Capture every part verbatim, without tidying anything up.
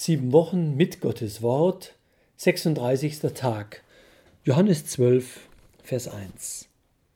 Sieben Wochen mit Gottes Wort, sechsunddreißigster Tag, Johannes zwölf, Vers eins.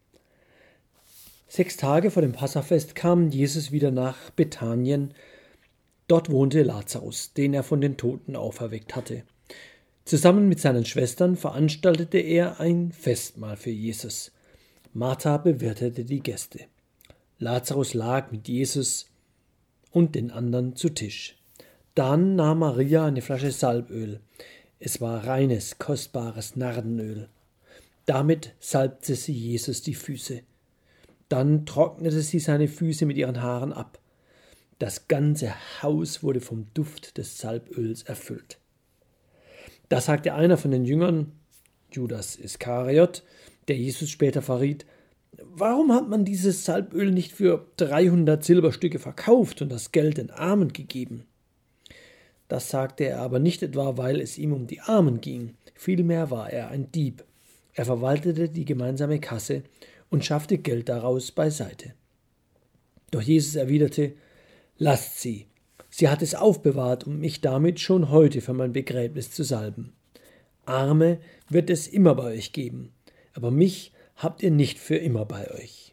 Sechs Tage vor dem Passafest kam Jesus wieder nach Bethanien. Dort wohnte Lazarus, den er von den Toten auferweckt hatte. Zusammen mit seinen Schwestern veranstaltete er ein Festmahl für Jesus. Martha bewirtete die Gäste. Lazarus lag mit Jesus und den anderen zu Tisch. Dann nahm Maria eine Flasche Salböl. Es war reines, kostbares Nardenöl. Damit salbte sie Jesus die Füße. Dann trocknete sie seine Füße mit ihren Haaren ab. Das ganze Haus wurde vom Duft des Salböls erfüllt. Da sagte einer von den Jüngern, Judas Iskariot, der Jesus später verriet: Warum hat man dieses Salböl nicht für dreihundert Silberstücke verkauft und das Geld den Armen gegeben? Das sagte er aber nicht etwa, weil es ihm um die Armen ging. Vielmehr war er ein Dieb. Er verwaltete die gemeinsame Kasse und schaffte Geld daraus beiseite. Doch Jesus erwiderte: Lasst sie. Sie hat es aufbewahrt, um mich damit schon heute für mein Begräbnis zu salben. Arme wird es immer bei euch geben, aber mich habt ihr nicht für immer bei euch.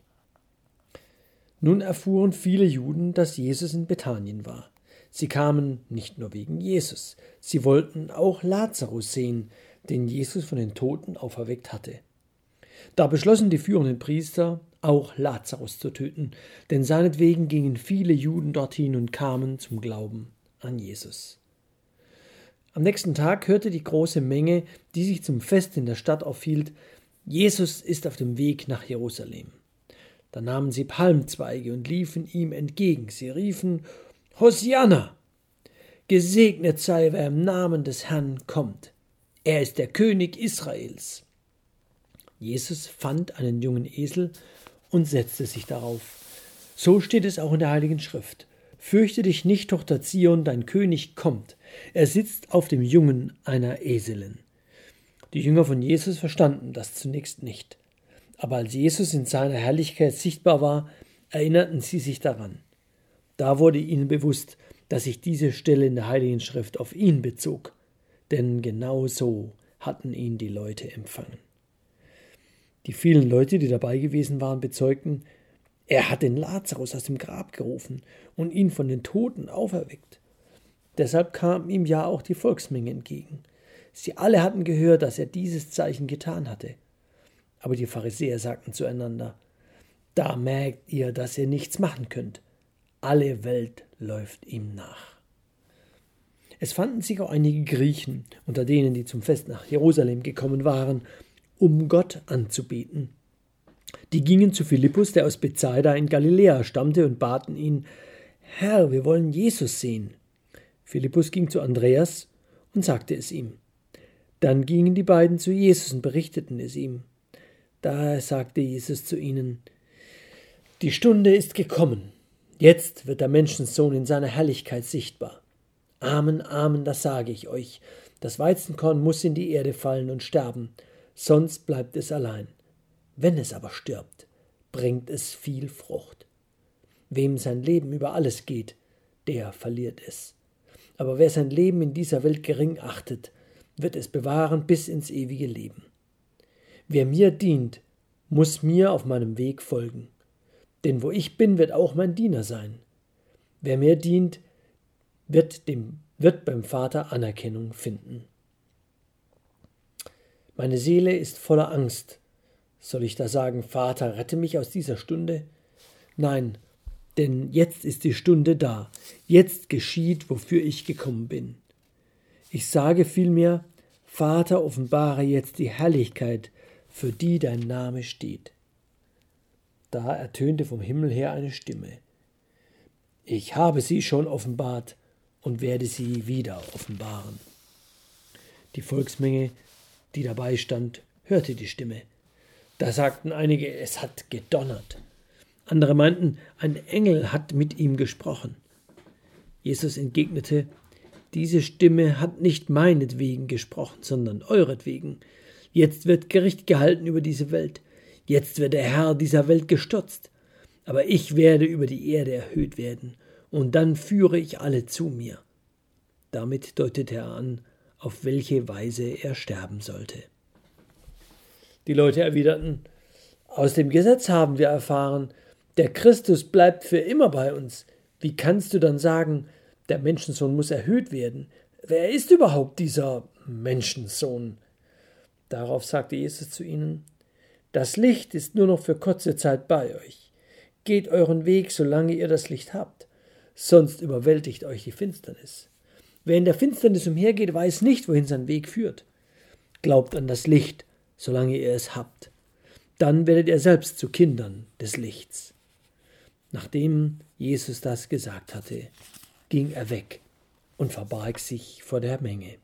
Nun erfuhren viele Juden, dass Jesus in Bethanien war. Sie kamen nicht nur wegen Jesus, sie wollten auch Lazarus sehen, den Jesus von den Toten auferweckt hatte. Da beschlossen die führenden Priester, auch Lazarus zu töten, denn seinetwegen gingen viele Juden dorthin und kamen zum Glauben an Jesus. Am nächsten Tag hörte die große Menge, die sich zum Fest in der Stadt aufhielt, Jesus ist auf dem Weg nach Jerusalem. Da nahmen sie Palmzweige und liefen ihm entgegen. Sie riefen: Hosianna! Gesegnet sei, wer im Namen des Herrn kommt. Er ist der König Israels. Jesus fand einen jungen Esel und setzte sich darauf. So steht es auch in der Heiligen Schrift. Fürchte dich nicht, Tochter Zion, dein König kommt. Er sitzt auf dem Jungen einer Eselin. Die Jünger von Jesus verstanden das zunächst nicht. Aber als Jesus in seiner Herrlichkeit sichtbar war, erinnerten sie sich daran. Da wurde ihnen bewusst, dass sich diese Stelle in der Heiligen Schrift auf ihn bezog. Denn genau so hatten ihn die Leute empfangen. Die vielen Leute, die dabei gewesen waren, bezeugten, er hat den Lazarus aus dem Grab gerufen und ihn von den Toten auferweckt. Deshalb kam ihm ja auch die Volksmenge entgegen. Sie alle hatten gehört, dass er dieses Zeichen getan hatte. Aber die Pharisäer sagten zueinander: Da merkt ihr, dass ihr nichts machen könnt. Alle Welt läuft ihm nach. Es fanden sich auch einige Griechen unter denen, die zum Fest nach Jerusalem gekommen waren, um Gott anzubeten. Die gingen zu Philippus, der aus Bethsaida in Galiläa stammte, und baten ihn: Herr, wir wollen Jesus sehen. Philippus ging zu Andreas und sagte es ihm. Dann gingen die beiden zu Jesus und berichteten es ihm. Da sagte Jesus zu ihnen: Die Stunde ist gekommen. Jetzt wird der Menschensohn in seiner Herrlichkeit sichtbar. Amen, Amen, das sage ich euch. Das Weizenkorn muss in die Erde fallen und sterben, sonst bleibt es allein. Wenn es aber stirbt, bringt es viel Frucht. Wem sein Leben über alles geht, der verliert es. Aber wer sein Leben in dieser Welt gering achtet, wird es bewahren bis ins ewige Leben. Wer mir dient, muss mir auf meinem Weg folgen. Denn wo ich bin, wird auch mein Diener sein. Wer mir dient, wird, dem, wird beim Vater Anerkennung finden. Meine Seele ist voller Angst. Soll ich da sagen: Vater, rette mich aus dieser Stunde? Nein, denn jetzt ist die Stunde da. Jetzt geschieht, wofür ich gekommen bin. Ich sage vielmehr: Vater, offenbare jetzt die Herrlichkeit, für die dein Name steht. Da ertönte vom Himmel her eine Stimme: Ich habe sie schon offenbart und werde sie wieder offenbaren. Die Volksmenge, die dabei stand, hörte die Stimme. Da sagten einige: Es hat gedonnert. Andere meinten, ein Engel hat mit ihm gesprochen. Jesus entgegnete: Diese Stimme hat nicht meinetwegen gesprochen, sondern euretwegen. Jetzt wird Gericht gehalten über diese Welt. Jetzt wird der Herr dieser Welt gestürzt. Aber ich werde über die Erde erhöht werden, und dann führe ich alle zu mir. Damit deutete er an, auf welche Weise er sterben sollte. Die Leute erwiderten: Aus dem Gesetz haben wir erfahren, der Christus bleibt für immer bei uns. Wie kannst du dann sagen, der Menschensohn muss erhöht werden? Wer ist überhaupt dieser Menschensohn? Darauf sagte Jesus zu ihnen: Das Licht ist nur noch für kurze Zeit bei euch. Geht euren Weg, solange ihr das Licht habt, sonst überwältigt euch die Finsternis. Wer in der Finsternis umhergeht, weiß nicht, wohin sein Weg führt. Glaubt an das Licht, solange ihr es habt. Dann werdet ihr selbst zu Kindern des Lichts. Nachdem Jesus das gesagt hatte, ging er weg und verbarg sich vor der Menge.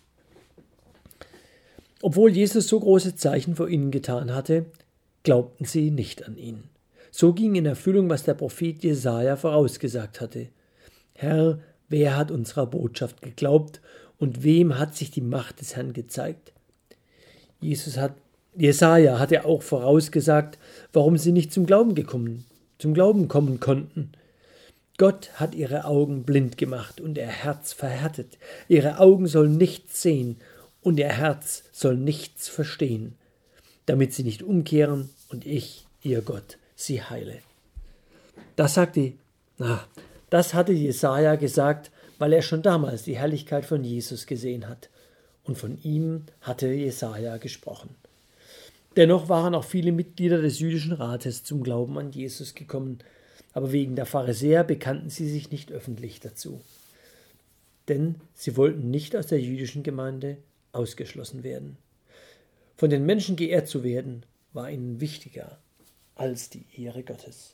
Obwohl Jesus so große Zeichen vor ihnen getan hatte, glaubten sie nicht an ihn. So ging in Erfüllung, was der Prophet Jesaja vorausgesagt hatte. Herr, wer hat unserer Botschaft geglaubt und wem hat sich die Macht des Herrn gezeigt? Jesus hat, Jesaja hatte auch vorausgesagt, warum sie nicht zum Glauben gekommen, zum Glauben kommen konnten. Gott hat ihre Augen blind gemacht und ihr Herz verhärtet. Ihre Augen sollen nichts sehen und ihr Herz soll nichts verstehen, damit sie nicht umkehren und ich, ihr Gott, sie heile. Das sagte, na, das hatte Jesaja gesagt, weil er schon damals die Herrlichkeit von Jesus gesehen hat. Und von ihm hatte Jesaja gesprochen. Dennoch waren auch viele Mitglieder des jüdischen Rates zum Glauben an Jesus gekommen, aber wegen der Pharisäer bekannten sie sich nicht öffentlich dazu. Denn sie wollten nicht aus der jüdischen Gemeinde ausgeschlossen werden. Von den Menschen geehrt zu werden, war ihnen wichtiger als die Ehre Gottes.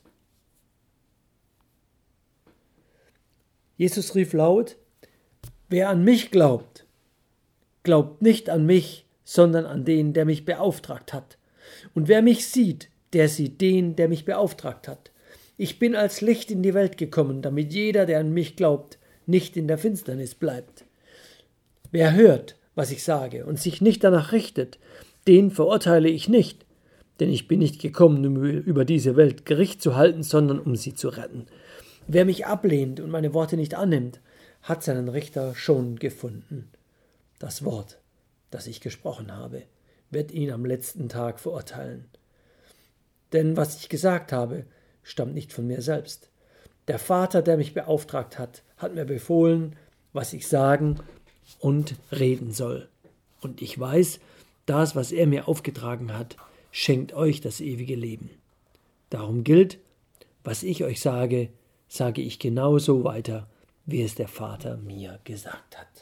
Jesus rief laut: Wer an mich glaubt, glaubt nicht an mich, sondern an den, der mich beauftragt hat. Und wer mich sieht, der sieht den, der mich beauftragt hat. Ich bin als Licht in die Welt gekommen, damit jeder, der an mich glaubt, nicht in der Finsternis bleibt. Wer hört, was ich sage, und sich nicht danach richtet, den verurteile ich nicht, denn ich bin nicht gekommen, um über diese Welt Gericht zu halten, sondern um sie zu retten. Wer mich ablehnt und meine Worte nicht annimmt, hat seinen Richter schon gefunden. Das Wort, das ich gesprochen habe, wird ihn am letzten Tag verurteilen. Denn was ich gesagt habe, stammt nicht von mir selbst. Der Vater, der mich beauftragt hat, hat mir befohlen, was ich sagen und reden soll. Und ich weiß, das, was er mir aufgetragen hat, schenkt euch das ewige Leben. Darum gilt, was ich euch sage, sage ich genauso weiter, wie es der Vater mir gesagt hat.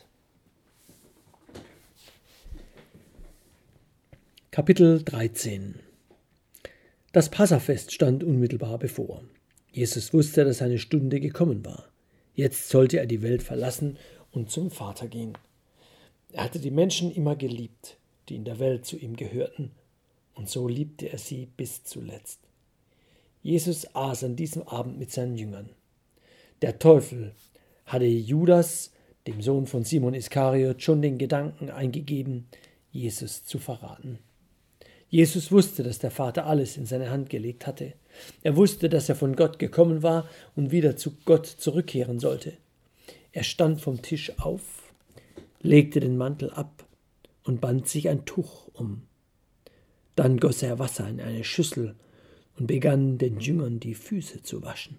Kapitel dreizehn. Das Passafest stand unmittelbar bevor. Jesus wusste, dass seine Stunde gekommen war. Jetzt sollte er die Welt verlassen und zum Vater gehen. Er hatte die Menschen immer geliebt, die in der Welt zu ihm gehörten, und so liebte er sie bis zuletzt. Jesus aß an diesem Abend mit seinen Jüngern. Der Teufel hatte Judas, dem Sohn von Simon Iskariot, schon den Gedanken eingegeben, Jesus zu verraten. Jesus wusste, dass der Vater alles in seine Hand gelegt hatte. Er wusste, dass er von Gott gekommen war und wieder zu Gott zurückkehren sollte. Er stand vom Tisch auf, legte den Mantel ab und band sich ein Tuch um. Dann goss er Wasser in eine Schüssel und begann, den Jüngern die Füße zu waschen.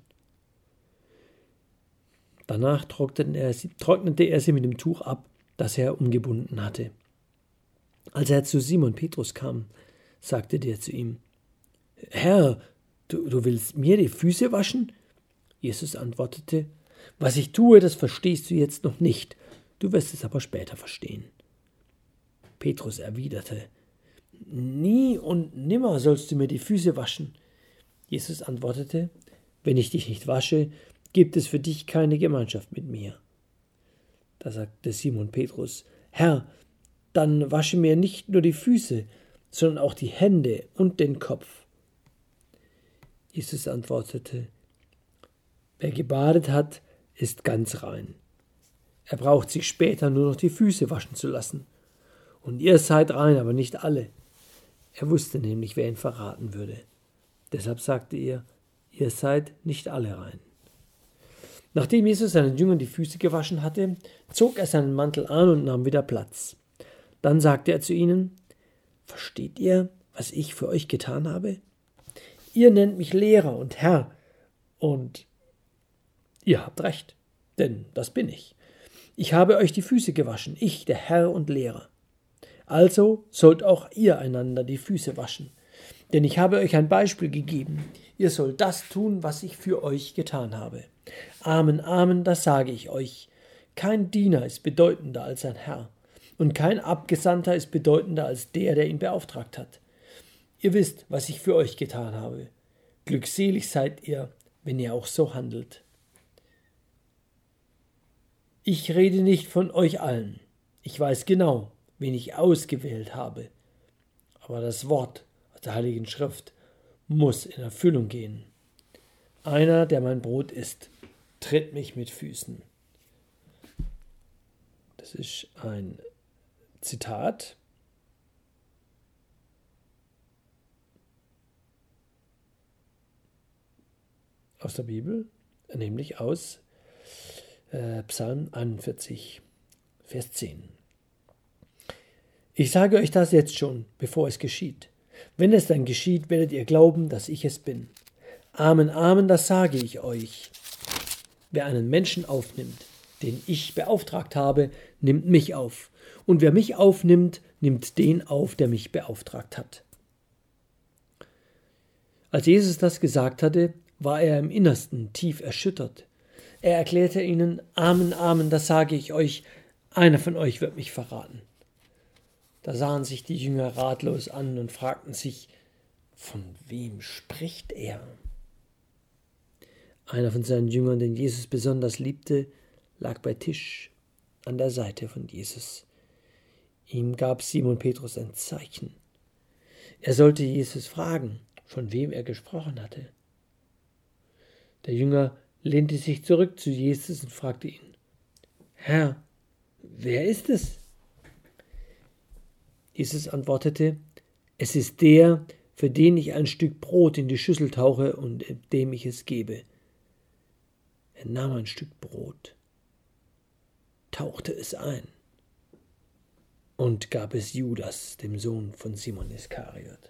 Danach trocknete er sie, trocknete er sie mit dem Tuch ab, das er umgebunden hatte. Als er zu Simon Petrus kam, sagte der zu ihm: Herr, du, du willst mir die Füße waschen? Jesus antwortete: Was ich tue, das verstehst du jetzt noch nicht, du wirst es aber später verstehen. Petrus erwiderte: Nie und nimmer sollst du mir die Füße waschen. Jesus antwortete: Wenn ich dich nicht wasche, gibt es für dich keine Gemeinschaft mit mir. Da sagte Simon Petrus: Herr, dann wasche mir nicht nur die Füße, sondern auch die Hände und den Kopf. Jesus antwortete: Wer gebadet hat, ist ganz rein. Er braucht sich später nur noch die Füße waschen zu lassen. Und ihr seid rein, aber nicht alle. Er wusste nämlich, wer ihn verraten würde. Deshalb sagte er: Ihr seid nicht alle rein. Nachdem Jesus seinen Jüngern die Füße gewaschen hatte, zog er seinen Mantel an und nahm wieder Platz. Dann sagte er zu ihnen: Versteht ihr, was ich für euch getan habe? Ihr nennt mich Lehrer und Herr, und ihr habt recht, denn das bin ich. Ich habe euch die Füße gewaschen, ich, der Herr und Lehrer. Also sollt auch ihr einander die Füße waschen, denn ich habe euch ein Beispiel gegeben. Ihr sollt das tun, was ich für euch getan habe. Amen, Amen, das sage ich euch. Kein Diener ist bedeutender als sein Herr, und kein Abgesandter ist bedeutender als der, der ihn beauftragt hat. Ihr wisst, was ich für euch getan habe. Glückselig seid ihr, wenn ihr auch so handelt. Ich rede nicht von euch allen. Ich weiß genau, wen ich ausgewählt habe. Aber das Wort aus der Heiligen Schrift muss in Erfüllung gehen. Einer, der mein Brot isst, tritt mich mit Füßen. Das ist ein Zitat aus der Bibel, nämlich aus äh, Psalm einundvierzig, Vers zehn. Ich sage euch das jetzt schon, bevor es geschieht. Wenn es dann geschieht, werdet ihr glauben, dass ich es bin. Amen, Amen, das sage ich euch. Wer einen Menschen aufnimmt, den ich beauftragt habe, nimmt mich auf. Und wer mich aufnimmt, nimmt den auf, der mich beauftragt hat. Als Jesus das gesagt hatte, war er im Innersten tief erschüttert. Er erklärte ihnen: Amen, Amen, das sage ich euch, einer von euch wird mich verraten. Da sahen sich die Jünger ratlos an und fragten sich: Von wem spricht er? Einer von seinen Jüngern, den Jesus besonders liebte, lag bei Tisch an der Seite von Jesus. Ihm gab Simon Petrus ein Zeichen. Er sollte Jesus fragen, von wem er gesprochen hatte. Der Jünger lehnte sich zurück zu Jesus und fragte ihn: Herr, wer ist es? Jesus antwortete: Es ist der, für den ich ein Stück Brot in die Schüssel tauche und dem ich es gebe. Er nahm ein Stück Brot, tauchte es ein und gab es Judas, dem Sohn von Simon Iskariot.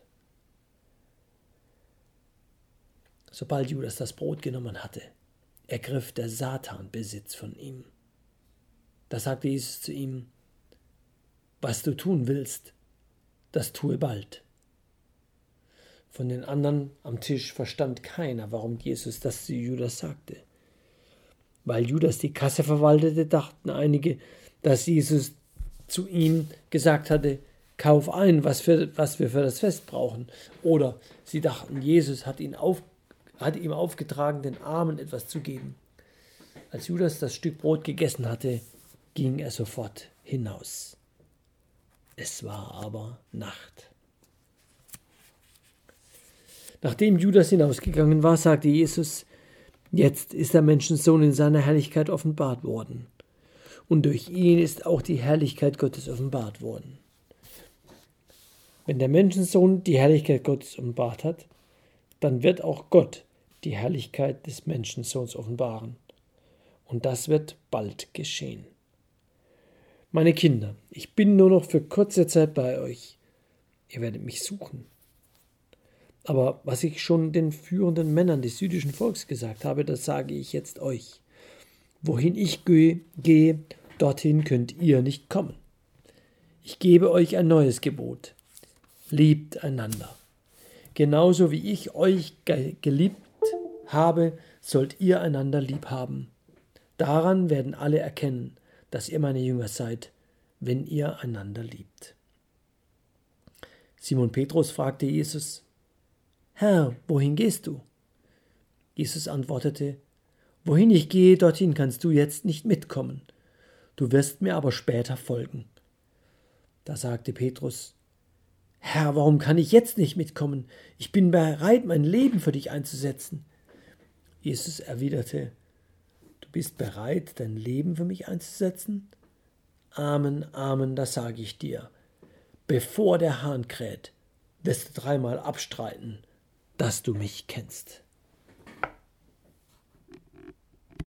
Sobald Judas das Brot genommen hatte, ergriff der Satan Besitz von ihm. Da sagte Jesus zu ihm: Was du tun willst, das tue bald. Von den anderen am Tisch verstand keiner, warum Jesus das zu Judas sagte. Weil Judas die Kasse verwaltete, dachten einige, dass Jesus zu ihm gesagt hatte: Kauf ein, was, für, was wir für das Fest brauchen. Oder sie dachten, Jesus hat, ihn auf, hat ihm aufgetragen, den Armen etwas zu geben. Als Judas das Stück Brot gegessen hatte, ging er sofort hinaus. Es war aber Nacht. Nachdem Judas hinausgegangen war, sagte Jesus: Jetzt ist der Menschensohn in seiner Herrlichkeit offenbart worden. Und durch ihn ist auch die Herrlichkeit Gottes offenbart worden. Wenn der Menschensohn die Herrlichkeit Gottes offenbart hat, dann wird auch Gott die Herrlichkeit des Menschensohns offenbaren. Und das wird bald geschehen. Meine Kinder, ich bin nur noch für kurze Zeit bei euch. Ihr werdet mich suchen. Aber was ich schon den führenden Männern des jüdischen Volks gesagt habe, das sage ich jetzt euch. Wohin ich gehe, gehe, dorthin könnt ihr nicht kommen. Ich gebe euch ein neues Gebot. Liebt einander. Genauso wie ich euch ge- geliebt habe, sollt ihr einander lieb haben. Daran werden alle erkennen, dass ihr meine Jünger seid, wenn ihr einander liebt. Simon Petrus fragte Jesus: Herr, wohin gehst du? Jesus antwortete: Wohin ich gehe, dorthin kannst du jetzt nicht mitkommen. Du wirst mir aber später folgen. Da sagte Petrus: Herr, warum kann ich jetzt nicht mitkommen? Ich bin bereit, mein Leben für dich einzusetzen. Jesus erwiderte: Du bist bereit, dein Leben für mich einzusetzen? Amen, Amen, das sage ich dir. Bevor der Hahn kräht, wirst du dreimal abstreiten, dass du mich kennst.